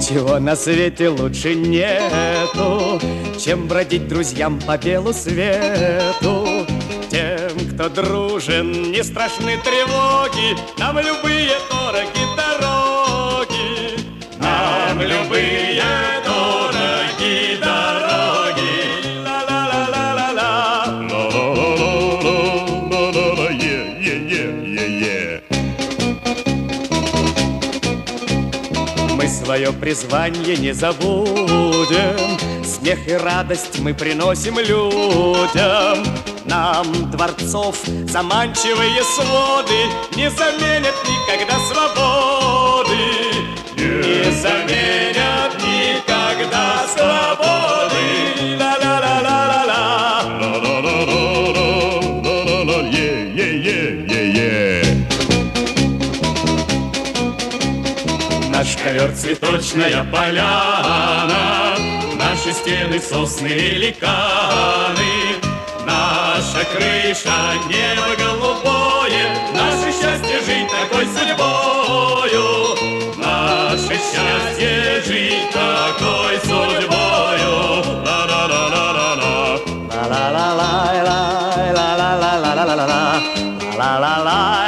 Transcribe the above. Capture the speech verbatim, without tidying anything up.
Ничего на свете лучше нету, чем бродить друзьям по белу свету. Тем, кто дружен, не страшны тревоги, нам любые дороги дороги. Нам любые дороги дороги. Ла-ла-ла-ла-ла-ла. Ла-ла-ла-ла-ла-ла-ла. Е-е-е-е-е. Мы свое призвание не забудем, смех и радость мы приносим людям. Нам дворцов заманчивые своды не заменят никогда свободы. Не заменят никогда свободы. Ла-ла-ла-ла-ла-ла. Ла-ла-ла-ла-ла-ла-ла. Е-е-е-е-е. Наш ковер цветочная поляна, наши стены сосны и ликаны, наша крыша небо голубое, наше счастье жить такой судьбою, наше счастье жить такой судьбою. Ла-ла-ла-ла-ла-ла. Ла-ла-ла-ла-ла-ла-ла-ла-ла-ла-ла-ла-ла-ла.